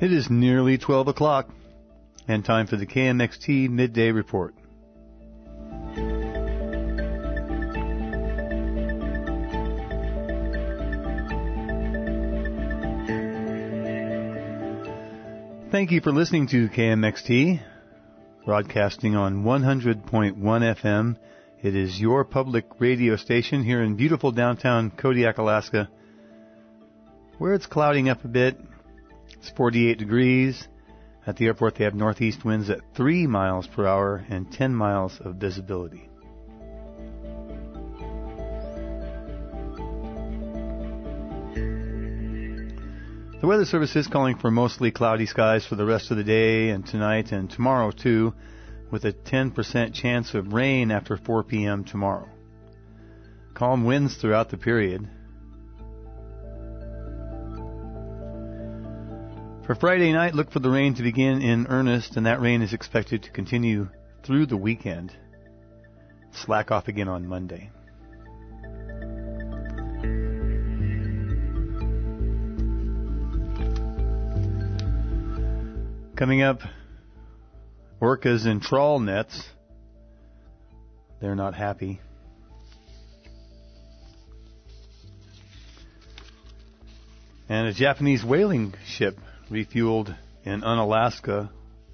It is nearly 12 o'clock, and time for the KMXT Midday Report. Thank you for listening to KMXT, broadcasting on 100.1 FM. It is your public radio station here in beautiful downtown Kodiak, Alaska, where it's clouding up a bit. It's 48 degrees. At the airport, they have northeast winds at 3 miles per hour and 10 miles of visibility. The Weather Service is calling for mostly cloudy skies for the rest of the day and tonight and tomorrow, too, with a 10% chance of rain after 4 p.m. tomorrow. Calm winds throughout the period. For Friday night, look for the rain to begin in earnest, and that rain is expected to continue through the weekend. Slack off again on Monday. Coming up, orcas and trawl nets. They're not happy. And a Japanese whaling ship refueled in Unalaska,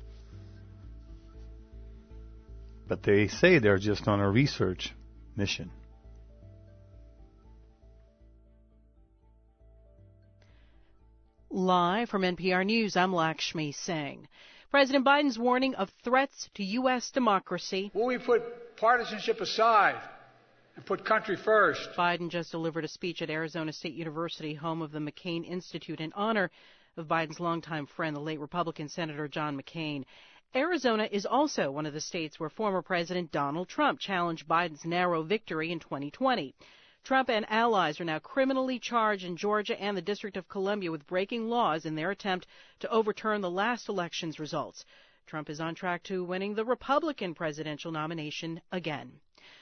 but they say they're just on a research mission. Live from NPR News, I'm Lakshmi Singh. President Biden's warning of threats to U.S. democracy. Will we put partisanship aside and put country first? Biden just delivered a speech at Arizona State University, home of the McCain Institute, in honor of Biden's longtime friend, the late Republican Senator John McCain. Arizona is also one of the states where former President Donald Trump challenged Biden's narrow victory in 2020. Trump and allies are now criminally charged in Georgia and the District of Columbia with breaking laws in their attempt to overturn the last election's results. Trump is on track to winning the Republican presidential nomination again.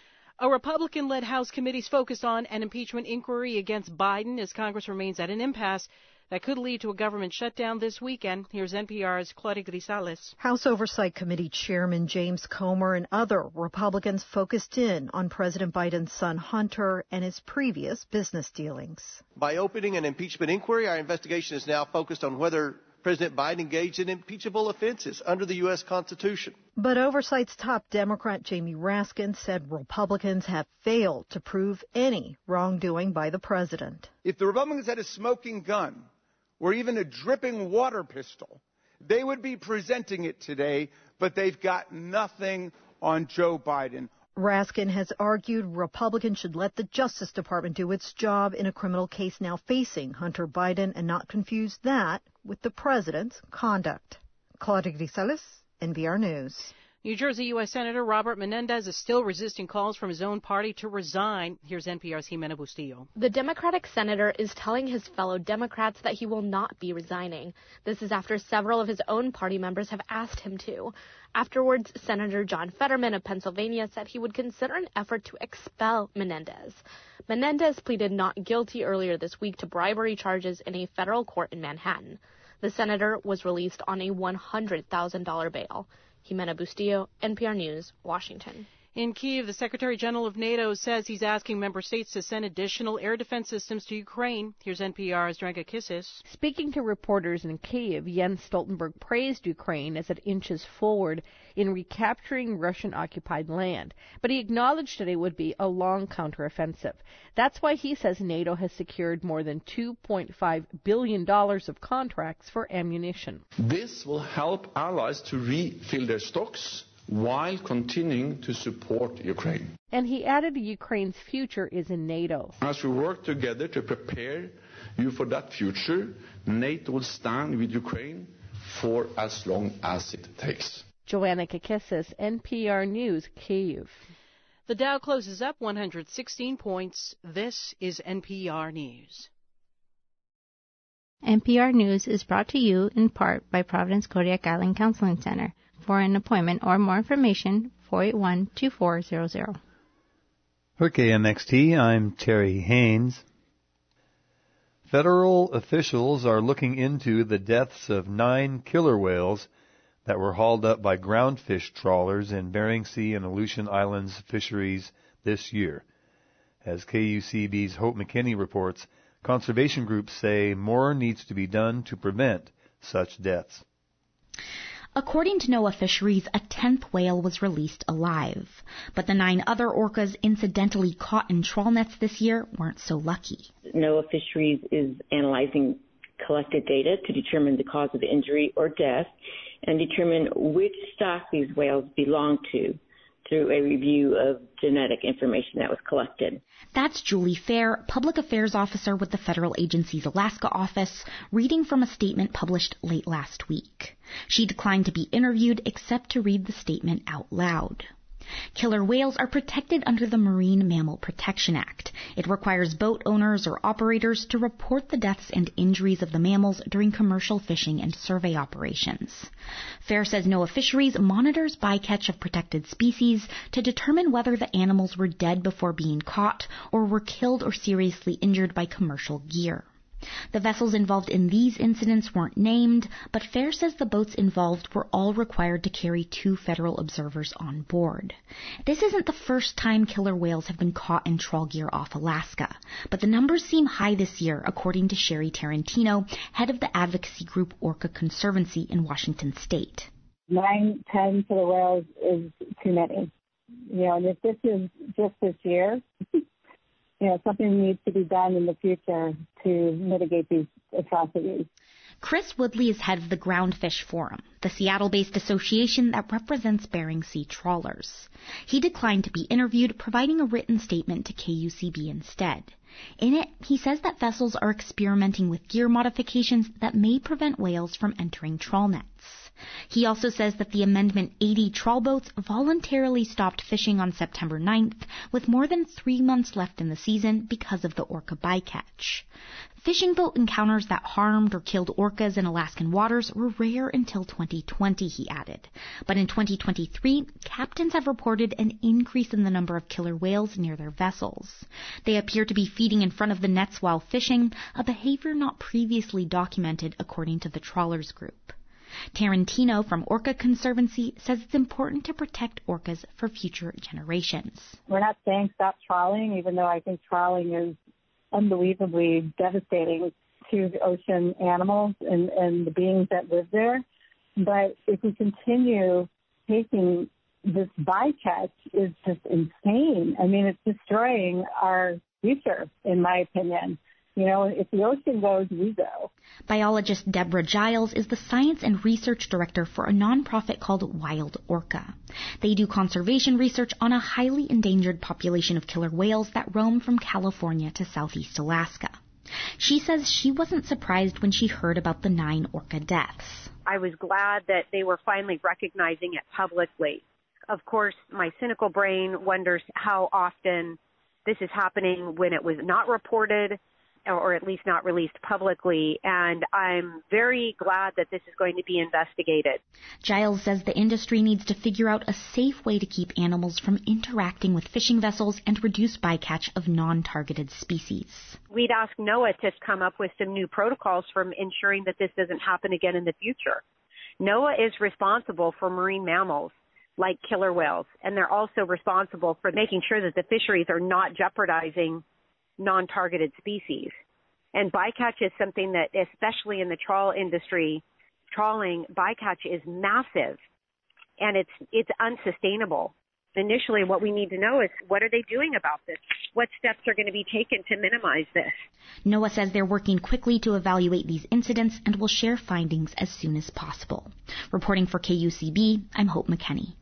A Republican-led House committee is focused on an impeachment inquiry against Biden as Congress remains at an impasse that could lead to a government shutdown this weekend. Here's NPR's Claudia Grisales. House Oversight Committee Chairman James Comer and other Republicans focused in on President Biden's son Hunter and his previous business dealings. By opening an impeachment inquiry, our investigation is now focused on whether President Biden engaged in impeachable offenses under the U.S. Constitution. But Oversight's top Democrat Jamie Raskin said Republicans have failed to prove any wrongdoing by the president. If the Republicans had a smoking gun or even a dripping water pistol, they would be presenting it today, but they've got nothing on Joe Biden. Raskin has argued Republicans should let the Justice Department do its job in a criminal case now facing Hunter Biden and not confuse that with the president's conduct. Claudia Grisales, NPR News. New Jersey U.S. Senator Robert Menendez is still resisting calls from his own party to resign. Here's NPR's Jimena Bustillo. The Democratic senator is telling his fellow Democrats that he will not be resigning. This is after several of his own party members have asked him to. Afterwards, Senator John Fetterman of Pennsylvania said he would consider an effort to expel Menendez. Menendez pleaded not guilty earlier this week to bribery charges in a federal court in Manhattan. The senator was released on a $100,000 bail. Jimena Bustillo, NPR News, Washington. In Kyiv, the Secretary General of NATO says he's asking member states to send additional air defense systems to Ukraine. Here's NPR's Drenga Kissis. Speaking to reporters in Kyiv, Jens Stoltenberg praised Ukraine as it inches forward in recapturing Russian-occupied land, but he acknowledged that it would be a long counteroffensive. That's why he says NATO has secured more than $2.5 billion of contracts for ammunition. This will help allies to refill their stocks while continuing to support Ukraine. And he added Ukraine's future is in NATO. As we work together to prepare you for that future, NATO will stand with Ukraine for as long as it takes. Joanna Kakissis, NPR News, Kyiv. The Dow closes up 116 points. This is NPR News. NPR News is brought to you in part by Providence Kodiak Island Counseling Center. For an appointment or more information, 481-2400. For KMXT, I'm Terry Haynes. Federal officials are looking into the deaths of 9 killer whales that were hauled up by groundfish trawlers in Bering Sea and Aleutian Islands fisheries this year. As KUCB's Hope McKinney reports, conservation groups say more needs to be done to prevent such deaths. According to NOAA Fisheries, a 10th whale was released alive. But the 9 other orcas incidentally caught in trawl nets this year weren't so lucky. NOAA Fisheries is analyzing collected data to determine the cause of injury or death and determine which stock these whales belong to through a review of genetic information that was collected. That's Julie Fair, Public Affairs Officer with the federal agency's Alaska office, reading from a statement published late last week. She declined to be interviewed except to read the statement out loud. Killer whales are protected under the Marine Mammal Protection Act. It requires boat owners or operators to report the deaths and injuries of the mammals during commercial fishing and survey operations. Fair says NOAA Fisheries monitors bycatch of protected species to determine whether the animals were dead before being caught or were killed or seriously injured by commercial gear. The vessels involved in these incidents weren't named, but Fair says the boats involved were all required to carry 2 federal observers on board. This isn't the first time killer whales have been caught in trawl gear off Alaska, but the numbers seem high this year, according to Sherry Tarantino, head of the advocacy group Orca Conservancy in Washington State. 9, 10 killer whales is too many. And if this is just this year, something needs to be done in the future to mitigate these atrocities. Chris Woodley is head of the Groundfish Forum, the Seattle-based association that represents Bering Sea trawlers. He declined to be interviewed, providing a written statement to KUCB instead. In it, he says that vessels are experimenting with gear modifications that may prevent whales from entering trawl nets. He also says that the Amendment 80 trawl boats voluntarily stopped fishing on September 9th, with more than 3 months left in the season because of the orca bycatch. Fishing boat encounters that harmed or killed orcas in Alaskan waters were rare until 2020, he added. But in 2023, captains have reported an increase in the number of killer whales near their vessels. They appear to be feeding in front of the nets while fishing, a behavior not previously documented according to the trawlers group. Tarantino from Orca Conservancy says it's important to protect orcas for future generations. We're not saying stop trawling, even though I think trawling is unbelievably devastating to the ocean animals and the beings that live there. But if we continue taking this bycatch, is just insane. I mean, it's destroying our future, in my opinion. If the ocean goes, we go. Biologist Deborah Giles is the science and research director for a nonprofit called Wild Orca. They do conservation research on a highly endangered population of killer whales that roam from California to southeast Alaska. She says she wasn't surprised when she heard about the 9 orca deaths. I was glad that they were finally recognizing it publicly. Of course, my cynical brain wonders how often this is happening when it was not reported, or at least not released publicly, and I'm very glad that this is going to be investigated. Giles says the industry needs to figure out a safe way to keep animals from interacting with fishing vessels and reduce bycatch of non-targeted species. We'd ask NOAA to come up with some new protocols for ensuring that this doesn't happen again in the future. NOAA is responsible for marine mammals like killer whales, and they're also responsible for making sure that the fisheries are not jeopardizing non-targeted species. And bycatch is something that, especially in the trawl industry, trawling, bycatch is massive, and it's unsustainable. Initially, what we need to know is, what are they doing about this? What steps are going to be taken to minimize this? NOAA says they're working quickly to evaluate these incidents and will share findings as soon as possible. Reporting for KUCB, I'm Hope McKinney.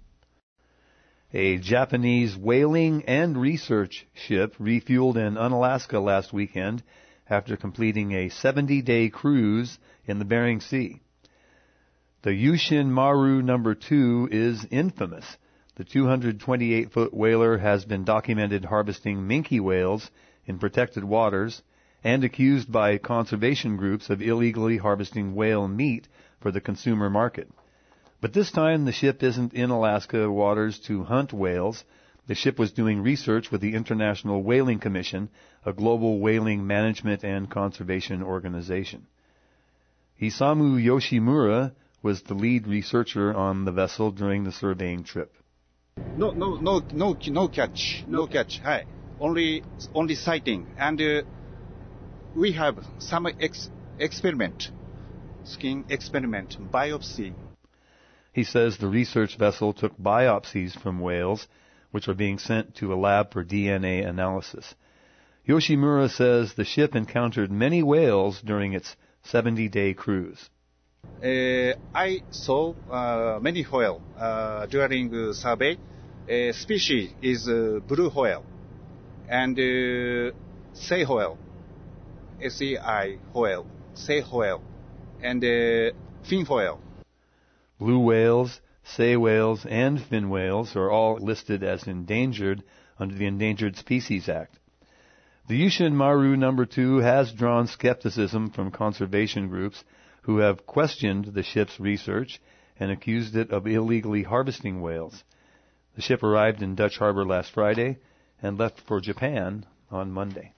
A Japanese whaling and research ship refueled in Unalaska last weekend after completing a 70-day cruise in the Bering Sea. The Yushin Maru No. 2 is infamous. The 228-foot whaler has been documented harvesting minke whales in protected waters and accused by conservation groups of illegally harvesting whale meat for the consumer market. But this time the ship isn't in Alaska waters to hunt whales. The ship was doing research with the International Whaling Commission, a global whaling management and conservation organization. Isamu Yoshimura was the lead researcher on the vessel during the surveying trip. No catch. Hi. Only sighting. And we have some experiment, skin experiment, biopsy. He says the research vessel took biopsies from whales, which are being sent to a lab for DNA analysis. Yoshimura says the ship encountered many whales during its 70-day cruise. I saw many whales during the survey. Species is blue whale and sei whale, SEI whale, sei whale, and fin whale. Blue whales, sei whales, and fin whales are all listed as endangered under the Endangered Species Act. The Yushin Maru No. 2 has drawn skepticism from conservation groups who have questioned the ship's research and accused it of illegally harvesting whales. The ship arrived in Dutch Harbor last Friday and left for Japan on Monday.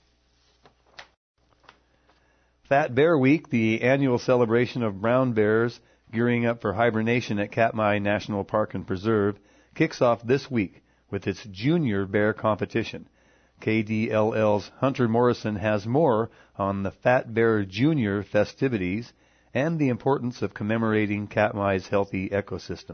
Fat Bear Week, the annual celebration of brown bears gearing up for hibernation at Katmai National Park and Preserve, kicks off this week with its Junior Bear Competition. KDLL's Hunter Morrison has more on the Fat Bear Junior festivities and the importance of commemorating Katmai's healthy ecosystem.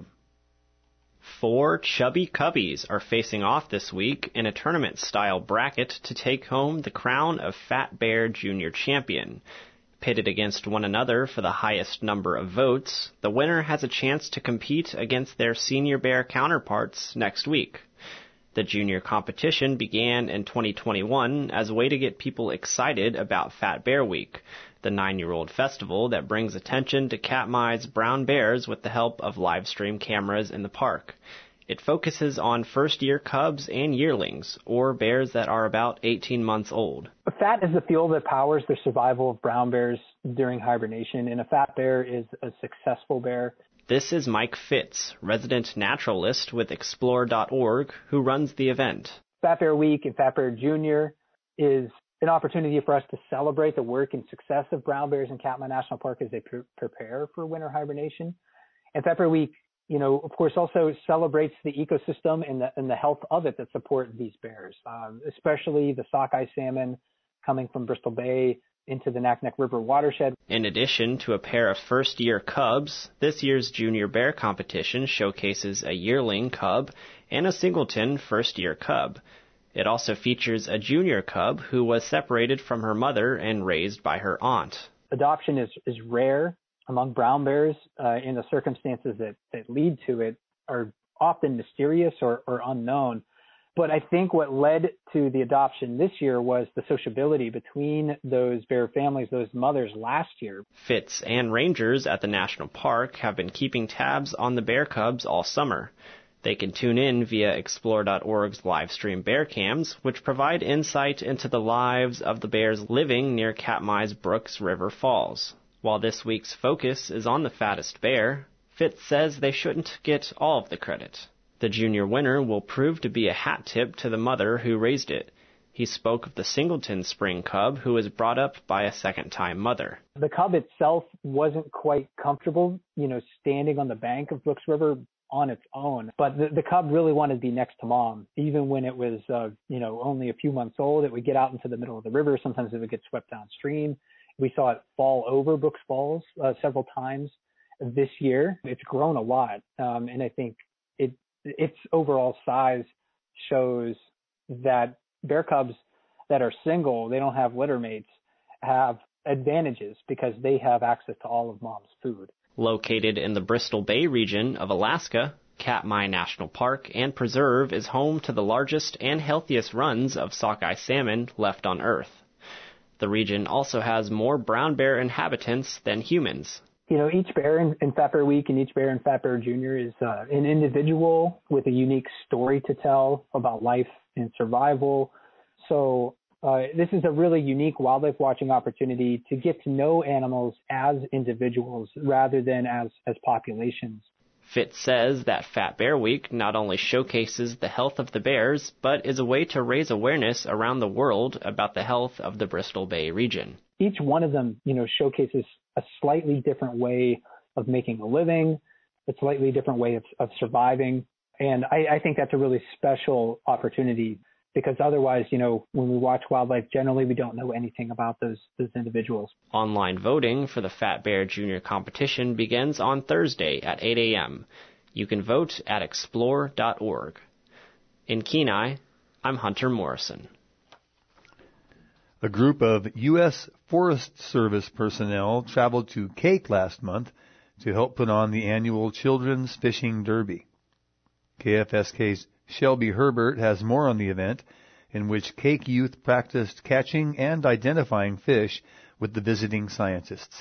4 chubby cubbies are facing off this week in a tournament-style bracket to take home the crown of Fat Bear Junior Champion. Pitted against one another for the highest number of votes, the winner has a chance to compete against their senior bear counterparts next week. The junior competition began in 2021 as a way to get people excited about Fat Bear Week, the 9-year-old festival that brings attention to Katmai's brown bears with the help of live stream cameras in the park. It focuses on first-year cubs and yearlings, or bears that are about 18 months old. Fat is the fuel that powers the survival of brown bears during hibernation, and a fat bear is a successful bear. This is Mike Fitz, resident naturalist with Explore.org, who runs the event. Fat Bear Week and Fat Bear Junior is an opportunity for us to celebrate the work and success of brown bears in Katmai National Park as they prepare for winter hibernation. And Fat Bear Week, of course, also celebrates the ecosystem and the health of it that support these bears, especially the sockeye salmon coming from Bristol Bay into the Naknek River watershed. In addition to a pair of first-year cubs, this year's Junior Bear Competition showcases a yearling cub and a singleton first-year cub. It also features a junior cub who was separated from her mother and raised by her aunt. Adoption is rare among brown bears, and the circumstances that lead to it are often mysterious or unknown. But I think what led to the adoption this year was the sociability between those bear families, those mothers last year. Fitz and rangers at the national park have been keeping tabs on the bear cubs all summer. They can tune in via Explore.org's live stream bear cams, which provide insight into the lives of the bears living near Katmai's Brooks River Falls. While this week's focus is on the fattest bear, Fitz says they shouldn't get all of the credit. The junior winner will prove to be a hat tip to the mother who raised it. He spoke of the singleton spring cub who was brought up by a second-time mother. The cub itself wasn't quite comfortable, standing on the bank of Brooks River on its own. But the cub really wanted to be next to mom. Even when it was, only a few months old, it would get out into the middle of the river. Sometimes it would get swept downstream. We saw it fall over Brooks Falls several times this year. It's grown a lot, and I think its overall size shows that bear cubs that are single, they don't have litter mates, have advantages because they have access to all of mom's food. Located in the Bristol Bay region of Alaska, Katmai National Park and Preserve is home to the largest and healthiest runs of sockeye salmon left on Earth. The region also has more brown bear inhabitants than humans. Each bear in Fat Bear Week and each bear in Fat Bear Junior is an individual with a unique story to tell about life and survival. So this is a really unique wildlife watching opportunity to get to know animals as individuals rather than as populations. Fitz says that Fat Bear Week not only showcases the health of the bears, but is a way to raise awareness around the world about the health of the Bristol Bay region. Each one of them, showcases a slightly different way of making a living, a slightly different way of surviving. And I think that's a really special opportunity because otherwise, when we watch wildlife, generally we don't know anything about those individuals. Online voting for the Fat Bear Junior competition begins on Thursday at 8 a.m. You can vote at explore.org. In Kenai, I'm Hunter Morrison. A group of U.S. Forest Service personnel traveled to Cake last month to help put on the annual Children's Fishing Derby. KFSK's Shelby Herbert has more on the event, in which Cake youth practiced catching and identifying fish with the visiting scientists.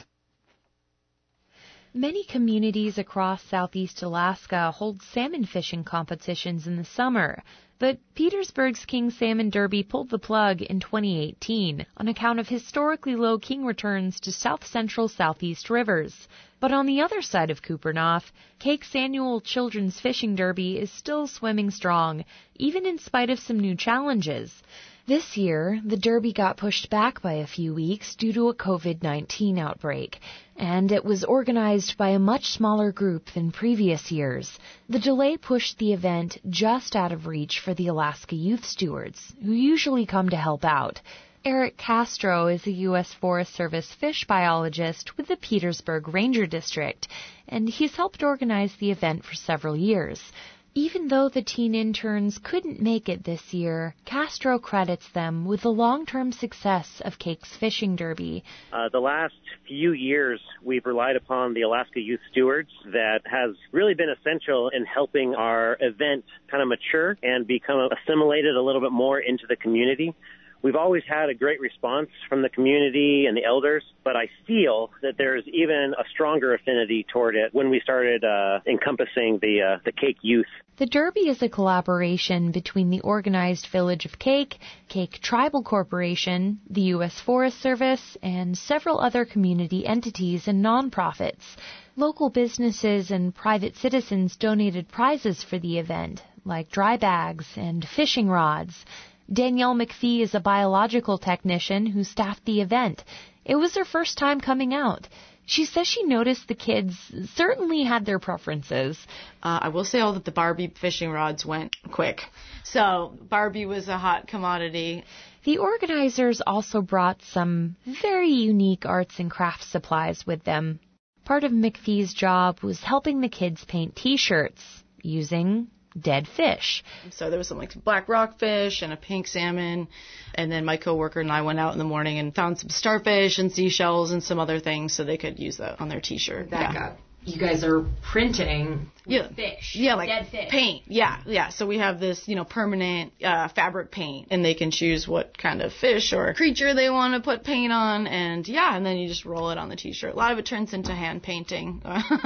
Many communities across southeast Alaska hold salmon fishing competitions in the summer, but Petersburg's King Salmon Derby pulled the plug in 2018 on account of historically low king returns to south-central southeast rivers. But on the other side of Kupernoth, Cake's annual Children's Fishing Derby is still swimming strong, even in spite of some new challenges. This year, the Derby got pushed back by a few weeks due to a COVID-19 outbreak, and it was organized by a much smaller group than previous years. The delay pushed the event just out of reach for the Alaska Youth Stewards, who usually come to help out. Eric Castro is a U.S. Forest Service fish biologist with the Petersburg Ranger District, and he's helped organize the event for several years. Even though the teen interns couldn't make it this year, Castro credits them with the long-term success of Cake's Fishing Derby. The last few years, we've relied upon the Alaska Youth Stewards that has really been essential in helping our event kind of mature and become assimilated a little bit more into the community. We've always had a great response from the community and the elders, but I feel that there's even a stronger affinity toward it when we started encompassing the Cake youth. The Derby is a collaboration between the organized Village of Cake, Cake Tribal Corporation, the U.S. Forest Service, and several other community entities and nonprofits. Local businesses and private citizens donated prizes for the event, like dry bags and fishing rods. Danielle McPhee is a biological technician who staffed the event. It was her first time coming out. She says she noticed the kids certainly had their preferences. I will say that the Barbie fishing rods went quick. So Barbie was a hot commodity. The organizers also brought some very unique arts and crafts supplies with them. Part of McPhee's job was helping the kids paint T-shirts using dead fish. So there was some black rockfish and a pink salmon, and then my coworker and I went out in the morning and found some starfish and seashells and some other things so they could use that on their T-shirt. Back up. You guys are printing fish, dead fish. Paint. Yeah. So we have this, permanent fabric paint, and they can choose what kind of fish or creature they want to put paint on, and then you just roll it on the T-shirt. A lot of it turns into hand painting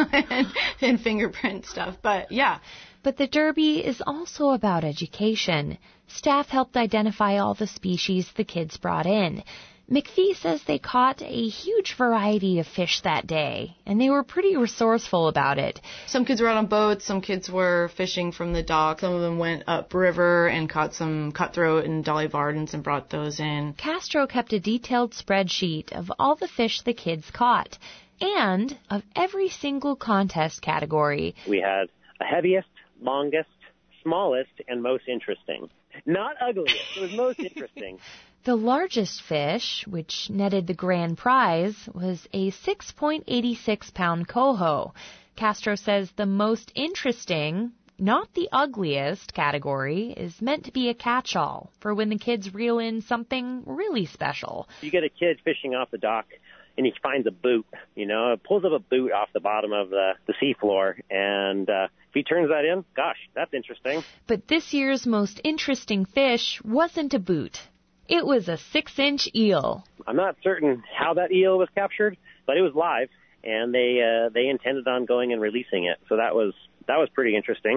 and fingerprint stuff, but yeah. But the Derby is also about education. Staff helped identify all the species the kids brought in. McPhee says they caught a huge variety of fish that day, and they were pretty resourceful about it. Some kids were out on boats, some kids were fishing from the dock, some of them went upriver and caught some cutthroat and dolly vardens and brought those in. Castro kept a detailed spreadsheet of all the fish the kids caught, and of every single contest category. We had a heaviest, longest, smallest, and most interesting. Not ugliest, it was most interesting. The largest fish, which netted the grand prize, was a 6.86-pound coho. Castro says the most interesting, not the ugliest, category is meant to be a catch-all for when the kids reel in something really special. You get a kid fishing off the dock, and he finds a boot, pulls up a boot off the bottom of the seafloor, and if he turns that in, gosh, that's interesting. But this year's most interesting fish wasn't a boot. It was a 6-inch eel. I'm not certain how that eel was captured, but it was live, and they intended on going and releasing it. So that was pretty interesting.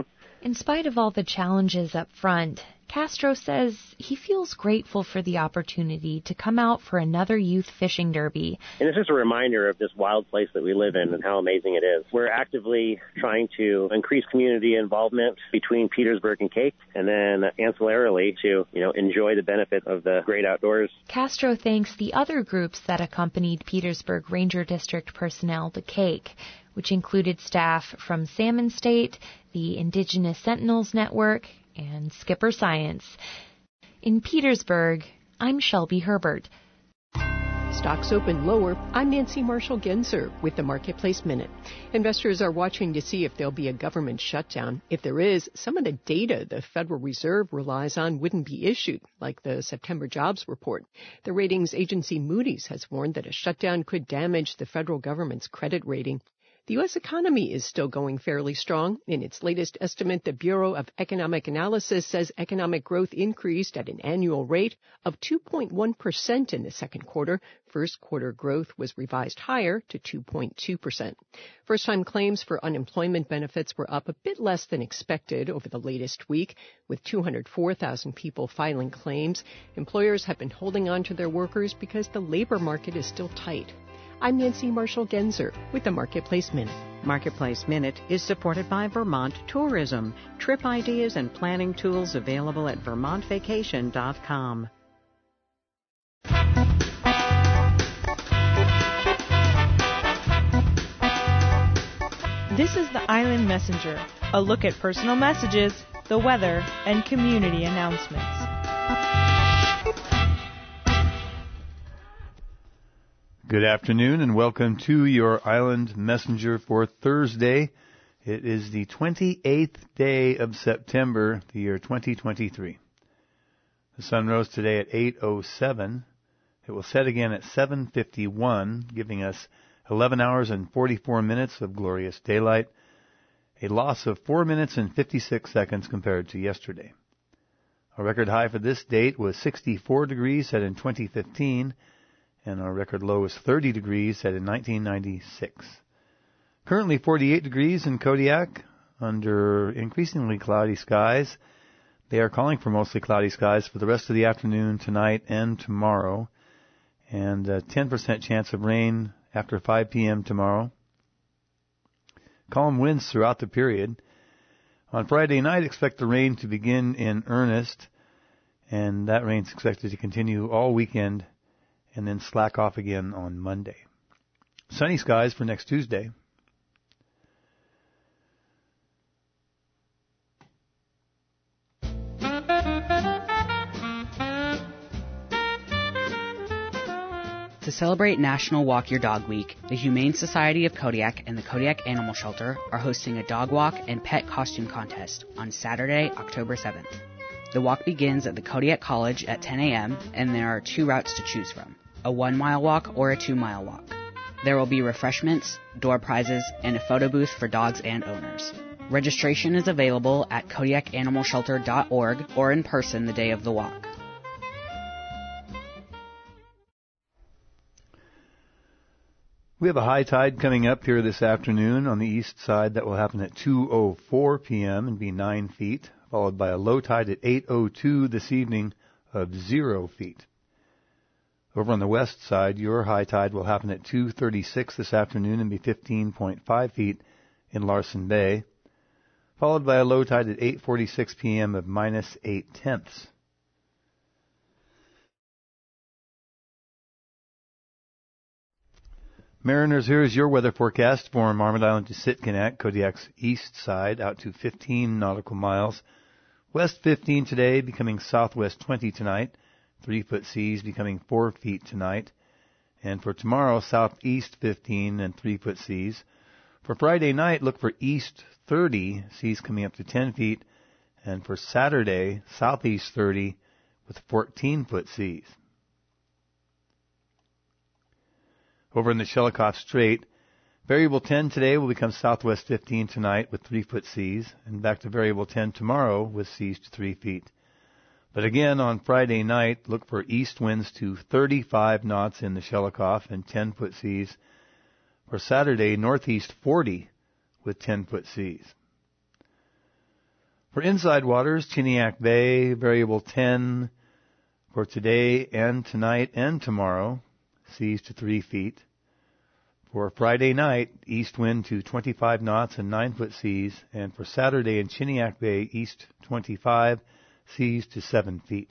In spite of all the challenges up front, Castro says he feels grateful for the opportunity to come out for another youth fishing derby. And it's just a reminder of this wild place that we live in and how amazing it is. We're actively trying to increase community involvement between Petersburg and Cake, and then ancillarily to, enjoy the benefit of the great outdoors. Castro thanks the other groups that accompanied Petersburg Ranger District personnel to Cake, which included staff from Salmon State, the Indigenous Sentinels Network, and Skipper Science. In Petersburg, I'm Shelby Herbert. Stocks open lower. I'm Nancy Marshall-Genzer with the Marketplace Minute. Investors are watching to see if there'll be a government shutdown. If there is, some of the data the Federal Reserve relies on wouldn't be issued, like the September jobs report. The ratings agency Moody's has warned that a shutdown could damage the federal government's credit rating. The U.S. economy is still going fairly strong. In its latest estimate, the Bureau of Economic Analysis says economic growth increased at an annual rate of 2.1% in the second quarter. First quarter growth was revised higher to 2.2%. First-time claims for unemployment benefits were up a bit less than expected over the latest week, with 204,000 people filing claims. Employers have been holding on to their workers because the labor market is still tight. I'm Nancy Marshall-Genzer with the Marketplace Minute. Marketplace Minute is supported by Vermont Tourism. Trip ideas and planning tools available at vermontvacation.com. This is the Island Messenger, a look at personal messages, the weather, and community announcements. Good afternoon and welcome to your Island Messenger for Thursday. It is the 28th day of September, the year 2023. The sun rose today at 8:07. It will set again at 7:51, giving us 11 hours and 44 minutes of glorious daylight, a loss of 4 minutes and 56 seconds compared to yesterday. Our record high for this date was 64 degrees set in 2015, and our record low is 30 degrees set in 1996. Currently 48 degrees in Kodiak under increasingly cloudy skies. They are calling for mostly cloudy skies for the rest of the afternoon tonight and tomorrow, and a 10% chance of rain after 5 p.m. tomorrow. Calm winds throughout the period. On Friday night, expect the rain to begin in earnest, and that rain is expected to continue all weekend and then slack off again on Monday. Sunny skies for next Tuesday. To celebrate National Walk Your Dog Week, the Humane Society of Kodiak and the Kodiak Animal Shelter are hosting a dog walk and pet costume contest on Saturday, October 7th. The walk begins at the Kodiak College at 10 a.m., and there are 2 routes to choose from, a 1-mile walk or a 2-mile walk. There will be refreshments, door prizes, and a photo booth for dogs and owners. Registration is available at KodiakAnimalShelter.org or in person the day of the walk. We have a high tide coming up here this afternoon on the east side that will happen at 2:04 p.m. and be 9 feet, followed by a low tide at 8:02 this evening of 0 feet. Over on the west side, your high tide will happen at 2:36 this afternoon and be 15.5 feet in Larsen Bay, followed by a low tide at 8:46 p.m. of -8/10. Mariners, here is your weather forecast for Marmot Island to Sitkinak, Kodiak's east side, out to 15 nautical miles. West 15 today, becoming southwest 20 tonight. 3-foot seas becoming 4 feet tonight. And for tomorrow, southeast 15 and 3-foot seas. For Friday night, look for east 30, seas coming up to 10 feet. And for Saturday, southeast 30 with 14-foot seas. Over in the Shelikof Strait, variable 10 today will become southwest 15 tonight with 3-foot seas, and back to variable 10 tomorrow with seas to 3 feet. But again, on Friday night, look for east winds to 35 knots in the Shelikof and 10-foot seas. For Saturday, northeast 40 with 10-foot seas. For inside waters, Chiniac Bay, variable 10 for today and tonight and tomorrow, seas to 3 feet. For Friday night, east wind to 25 knots and 9-foot seas, and for Saturday in Chiniac Bay, east 25, seas to 7 feet.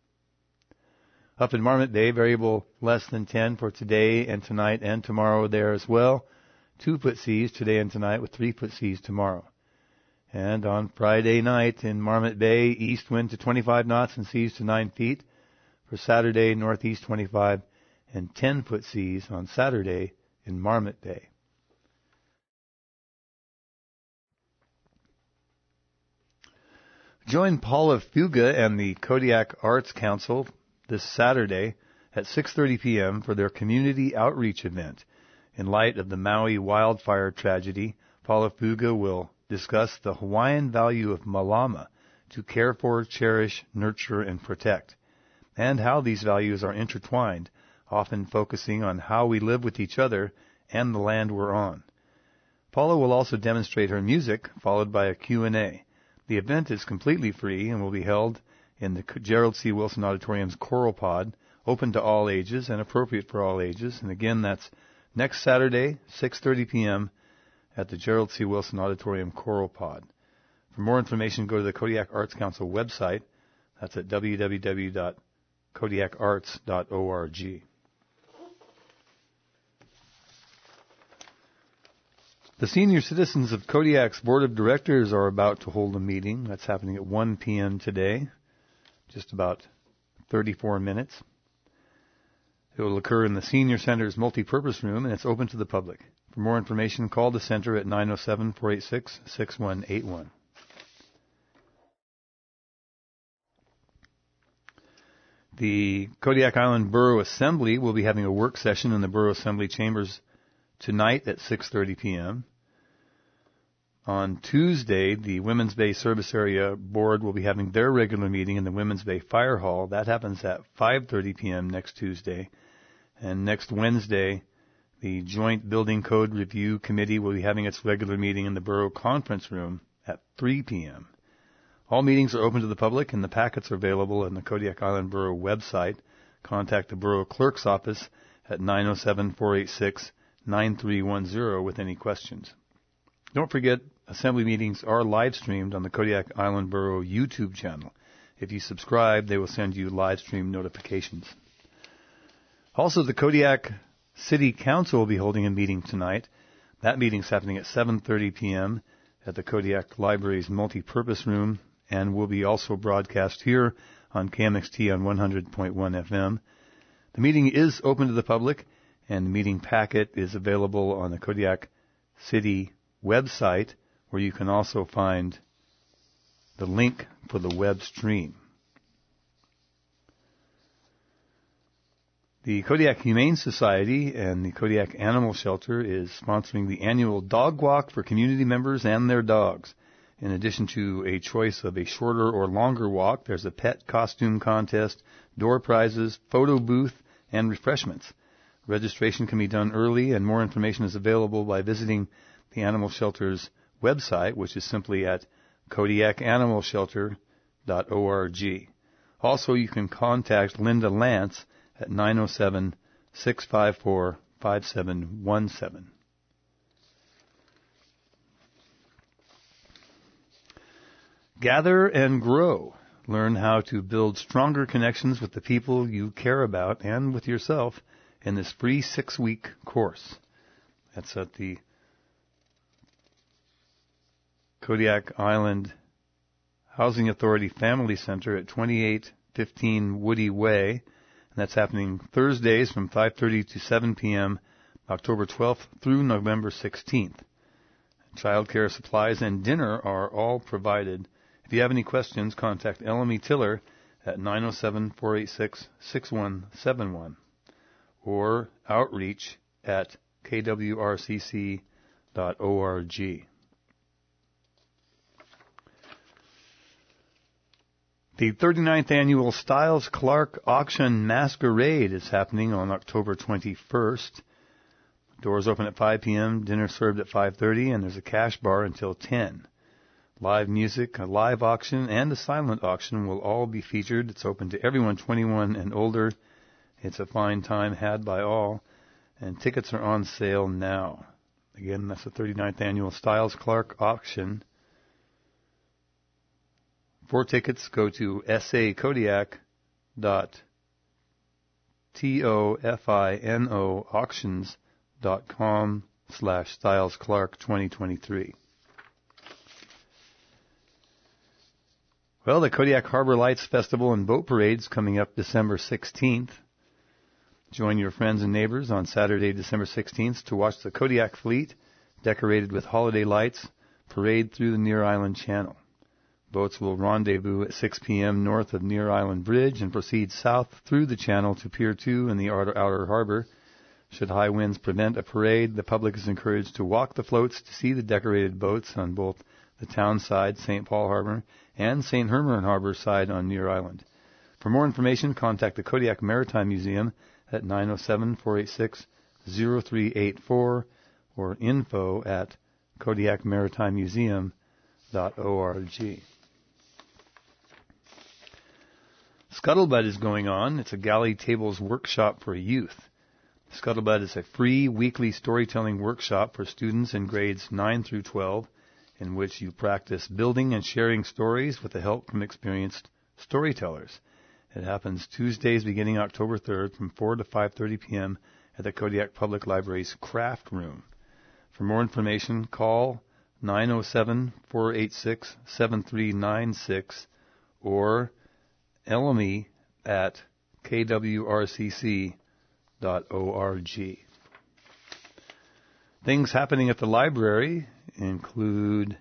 Up in Marmot Bay, variable less than 10 for today and tonight and tomorrow there as well. 2-foot seas today and tonight with 3-foot seas tomorrow. And on Friday night in Marmot Bay, east wind to 25 knots and seas to 9 feet. For Saturday, northeast 25 and 10-foot seas on Saturday in Marmot Bay. Join Paula Fuga and the Kodiak Arts Council this Saturday at 6:30 p.m. for their community outreach event. In light of the Maui wildfire tragedy, Paula Fuga will discuss the Hawaiian value of malama, to care for, cherish, nurture, and protect, and how these values are intertwined, often focusing on how we live with each other and the land we're on. Paula will also demonstrate her music, followed by a Q&A. The event is completely free and will be held in the Gerald C. Wilson Auditorium's Choral Pod, open to all ages and appropriate for all ages. And again, that's next Saturday, 6:30 p.m. at the Gerald C. Wilson Auditorium Choral Pod. For more information, go to the Kodiak Arts Council website. That's at www.kodiakarts.org. The senior citizens of Kodiak's Board of Directors are about to hold a meeting. That's happening at 1 p.m. today, just about 34 minutes. It will occur in the Senior Center's multipurpose room, and it's open to the public. For more information, call the center at 907-486-6181. The Kodiak Island Borough Assembly will be having a work session in the Borough Assembly chambers tonight at 6:30 p.m. On Tuesday, the Women's Bay Service Area Board will be having their regular meeting in the Women's Bay Fire Hall. That happens at 5:30 p.m. next Tuesday. And next Wednesday, the Joint Building Code Review Committee will be having its regular meeting in the Borough Conference Room at 3 p.m. All meetings are open to the public, and the packets are available on the Kodiak Island Borough website. Contact the Borough Clerk's Office at 907-486-9310 with any questions. Don't forget, assembly meetings are live streamed on the Kodiak Island Borough YouTube channel. If you subscribe, they will send you live stream notifications. Also, the Kodiak City Council will be holding a meeting tonight. That meeting is happening at 7:30 p.m. at the Kodiak Library's multipurpose room and will be also broadcast here on KMXT on 100.1 FM. The meeting is open to the public, and the meeting packet is available on the Kodiak City website, where you can also find the link for the web stream. The Kodiak Humane Society and the Kodiak Animal Shelter is sponsoring the annual dog walk for community members and their dogs. In addition to a choice of a shorter or longer walk, there's a pet costume contest, door prizes, photo booth, and refreshments. Registration can be done early, and more information is available by visiting the Animal Shelter's website, which is simply at kodiakanimalshelter.org. Also, you can contact Linda Lance at 907-654-5717. Gather and grow. Learn how to build stronger connections with the people you care about and with yourself in this free 6-week course. That's at the Kodiak Island Housing Authority Family Center at 2815 Woody Way. And that's happening Thursdays from 5:30 to 7 p.m., October 12th through November 16th. Childcare supplies and dinner are all provided. If you have any questions, contact LME Tiller at 907-486-6171 or outreach at kwrcc.org. The 39th Annual Styles Clark Auction Masquerade is happening on October 21st. Doors open at 5 p.m., dinner served at 5:30, and there's a cash bar until 10. Live music, a live auction, and a silent auction will all be featured. It's open to everyone 21 and older. It's a fine time had by all, and tickets are on sale now. Again, that's the 39th annual Styles Clark auction. For tickets, go to sacodiac.tofinoauctions.com/Styles Clark 2023. Well, the Kodiak Harbor Lights Festival and Boat Parade's coming up December 16th. Join your friends and neighbors on Saturday, December 16th to watch the Kodiak fleet, decorated with holiday lights, parade through the Near Island Channel. Boats will rendezvous at 6 p.m. north of Near Island Bridge and proceed south through the channel to Pier 2 in the outer harbor. Should high winds prevent a parade, the public is encouraged to walk the floats to see the decorated boats on both the town side, St. Paul Harbor, and St. Herman Harbor side on Near Island. For more information, contact the Kodiak Maritime Museum at 907-486-0384 or info@kodiakmaritimemuseum.org. Scuttlebutt is going on. It's a galley tables workshop for youth. Scuttlebutt is a free weekly storytelling workshop for students in grades 9 through 12 in which you practice building and sharing stories with the help from experienced storytellers. It happens Tuesdays beginning October 3rd from 4 to 5:30 p.m. at the Kodiak Public Library's Craft Room. For more information, call 907-486-7396 or elmy@kwrcc.org. Things happening at the library include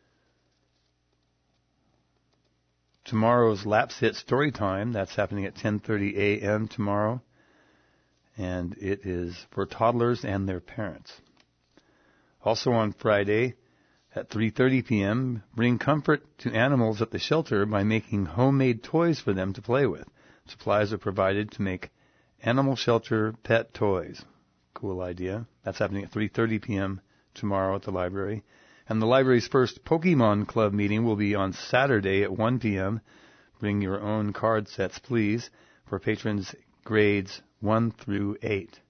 tomorrow's Lapse Hit Story Time. That's happening at 10:30 a.m. tomorrow, and it is for toddlers and their parents. Also on Friday at 3:30 p.m., bring comfort to animals at the shelter by making homemade toys for them to play with. Supplies are provided to make animal shelter pet toys. Cool idea. That's happening at 3:30 p.m. tomorrow at the library. And the library's first Pokemon Club meeting will be on Saturday at 1 p.m. Bring your own card sets, please, for patrons grades 1 through 8.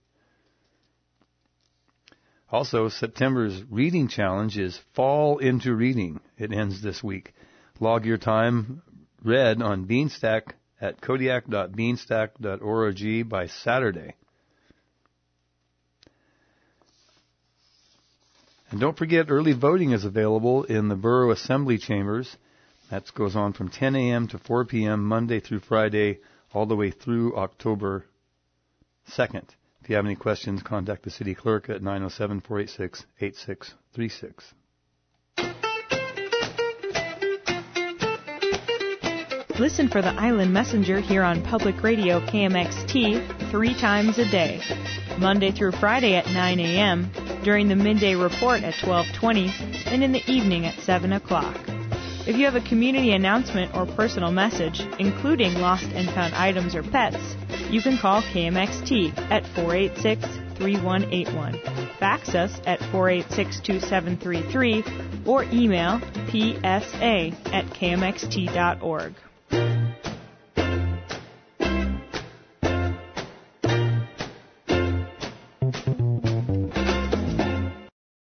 Also, September's reading challenge is Fall into Reading. It ends this week. Log your time read on Beanstack at kodiak.beanstack.org by Saturday. And don't forget, early voting is available in the Borough Assembly Chambers. That goes on from 10 a.m. to 4 p.m. Monday through Friday, all the way through October 2nd. If you have any questions, contact the city clerk at 907-486-8636. Listen for the Island Messenger here on Public Radio KMXT 3 times a day, Monday through Friday at 9 a.m., during the midday report at 12:20, and in the evening at 7 o'clock. If you have a community announcement or personal message, including lost and found items or pets, you can call KMXT at 486-3181, fax us at 486-2733, or email psa@kmxt.org.